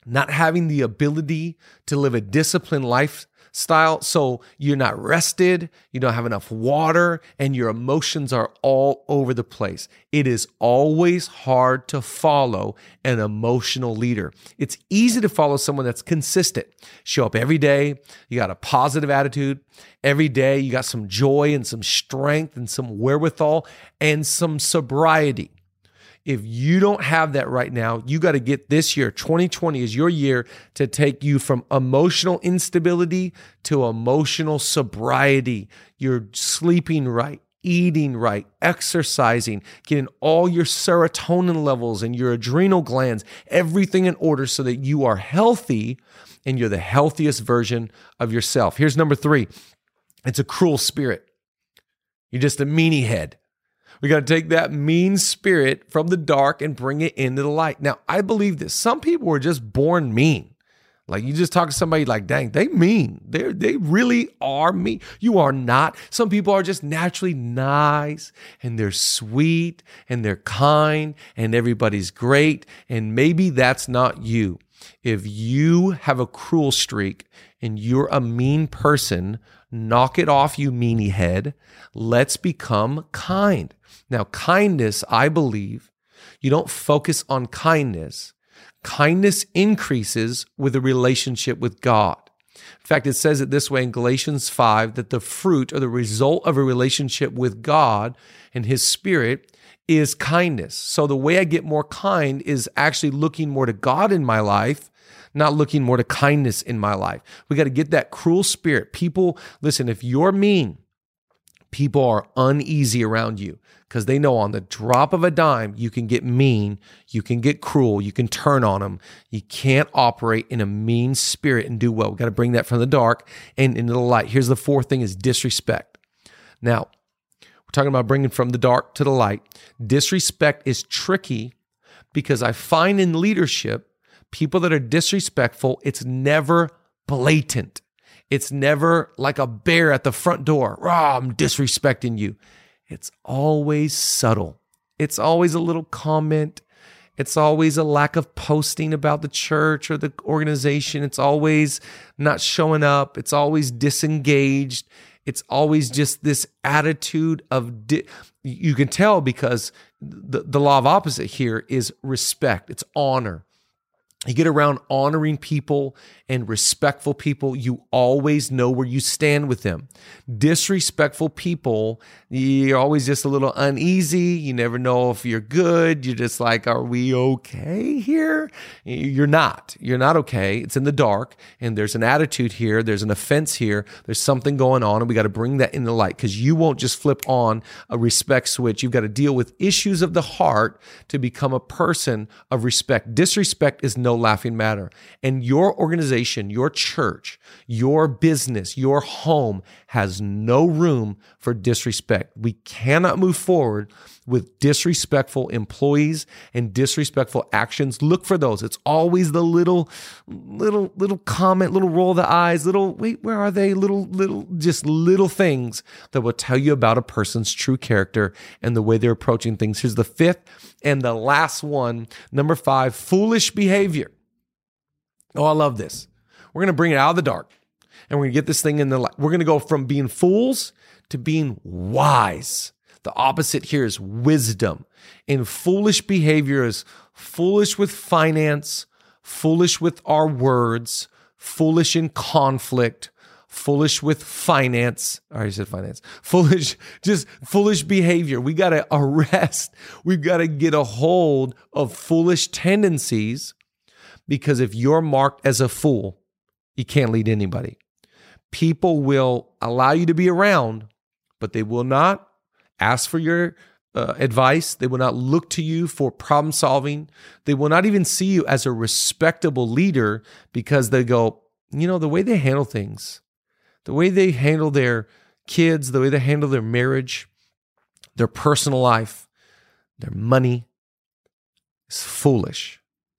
not having the ability to live a disciplined lifestyle. So you're not rested, you don't have enough water, and your emotions are all over the place. It is always hard to follow an emotional leader. It's easy to follow someone that's consistent. Show up every day, you got a positive attitude. Every day you got some joy and some strength and some wherewithal and some sobriety. If you don't have that right now, you got to get this year. twenty twenty is your year to take you from emotional instability to emotional sobriety. You're sleeping right, eating right, exercising, getting all your serotonin levels and your adrenal glands, everything in order so that you are healthy and you're the healthiest version of yourself. Here's number three. It's a cruel spirit. You're just a meanie head. We got to take that mean spirit from the dark and bring it into the light. Now, I believe this. Some people were just born mean. Like you just talk to somebody like, dang, they mean. They they really are mean. You are not. Some people are just naturally nice and they're sweet and they're kind and everybody's great. And maybe that's not you. If you have a cruel streak and you're a mean person, knock it off, you meanie head. Let's become kind. Now, kindness, I believe, you don't focus on kindness. Kindness increases with a relationship with God. In fact, it says it this way in Galatians five, that the fruit or the result of a relationship with God and His Spirit is kindness. So the way I get more kind is actually looking more to God in my life, not looking more to kindness in my life. We got to get that cruel spirit. People, listen, if you're mean, people are uneasy around you because they know on the drop of a dime, you can get mean, you can get cruel, you can turn on them. You can't operate in a mean spirit and do well. We got to bring that from the dark and into the light. Here's the fourth thing is disrespect. Now, we're talking about bringing from the dark to the light. Disrespect is tricky because I find in leadership, people that are disrespectful, it's never blatant. It's never like a bear at the front door. Rah, I'm disrespecting you. It's always subtle. It's always a little comment. It's always a lack of posting about the church or the organization. It's always not showing up. It's always disengaged. It's always just this attitude of, di- you can tell because the, the law of opposite here is respect. It's honor. You get around honoring people and respectful people, you always know where you stand with them. Disrespectful people, you're always just a little uneasy. You never know if you're good. You're just like, are we okay here? You're not. You're not okay. It's in the dark, and there's an attitude here. There's an offense here. There's something going on, and we got to bring that in the light because you won't just flip on a respect switch. You've got to deal with issues of the heart to become a person of respect. Disrespect is no laughing matter. And your organization, your church, your business, your home has no room for disrespect. We cannot move forward with disrespectful employees and disrespectful actions. Look for those. It's always the little, little, little comment, little roll of the eyes, little, wait, where are they? Little, little, just little things that will tell you about a person's true character and the way they're approaching things. Here's the fifth and the last one. Number five, foolish behavior. Oh, I love this. We're going to bring it out of the dark and we're going to get this thing in the light. We're going to go from being fools to being wise. The opposite here is wisdom. And foolish behavior is foolish with finance, foolish with our words, foolish in conflict, foolish with finance. I already said finance. Foolish, just foolish behavior. We got to arrest. We've got to get a hold of foolish tendencies. Because if you're marked as a fool, you can't lead anybody. People will allow you to be around, but they will not ask for your uh, advice. They will not look to you for problem solving. They will not even see you as a respectable leader because they go, you know, the way they handle things, the way they handle their kids, the way they handle their marriage, their personal life, their money is foolish.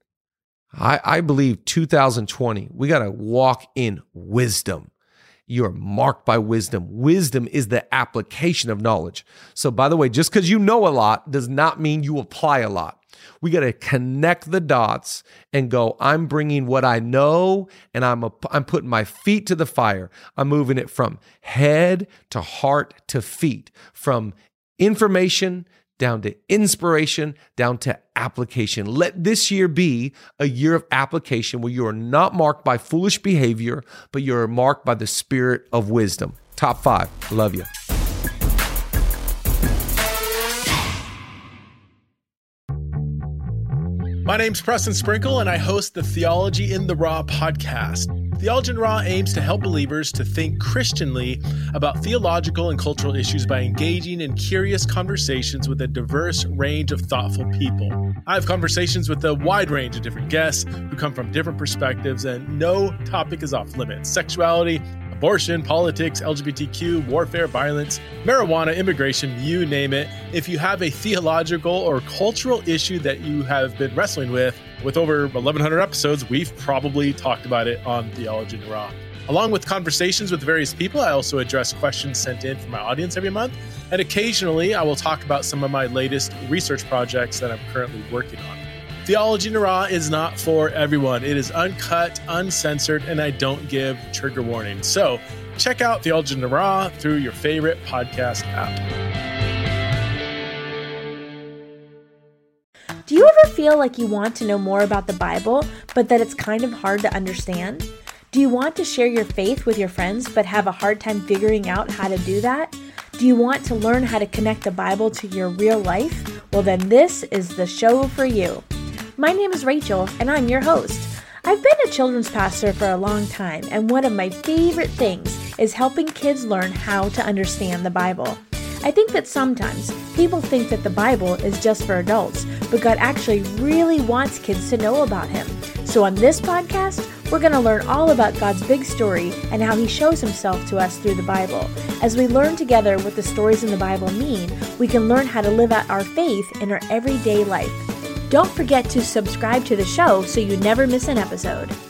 I, I believe two thousand twenty, we got to walk in wisdom. You are marked by wisdom. Wisdom is the application of knowledge. So by the way, just because you know a lot does not mean you apply a lot. We got to connect the dots and go, I'm bringing what I know and I'm a, I'm putting my feet to the fire. I'm moving it from head to heart to feet, from information down to inspiration, down to application. Let this year be a year of application where you are not marked by foolish behavior, but you are marked by the spirit of wisdom. Top five. Love you. My name's Preston Sprinkle, and I host the Theology in the Raw podcast. Theology in the Raw aims to help believers to think Christianly about theological and cultural issues by engaging in curious conversations with a diverse range of thoughtful people. I have conversations with a wide range of different guests who come from different perspectives, and no topic is off limits. Sexuality, abortion, politics, L G B T Q, warfare, violence, marijuana, immigration, you name it. If you have a theological or cultural issue that you have been wrestling with, with over eleven hundred episodes, we've probably talked about it on Theology in the Raw. Along with conversations with various people, I also address questions sent in from my audience every month. And occasionally, I will talk about some of my latest research projects that I'm currently working on. Theology in the Raw is not for everyone. It is uncut, uncensored, and I don't give trigger warnings. So check out Theology in the Raw through your favorite podcast app. Do you ever feel like you want to know more about the Bible, but that it's kind of hard to understand? Do you want to share your faith with your friends, but have a hard time figuring out how to do that? Do you want to learn how to connect the Bible to your real life? Well, then this is the show for you. My name is Rachel, and I'm your host. I've been a children's pastor for a long time, and one of my favorite things is helping kids learn how to understand the Bible. I think that sometimes people think that the Bible is just for adults, but God actually really wants kids to know about Him. So on this podcast, we're going to learn all about God's big story and how He shows Himself to us through the Bible. As we learn together what the stories in the Bible mean, we can learn how to live out our faith in our everyday life. Don't forget to subscribe to the show so you never miss an episode.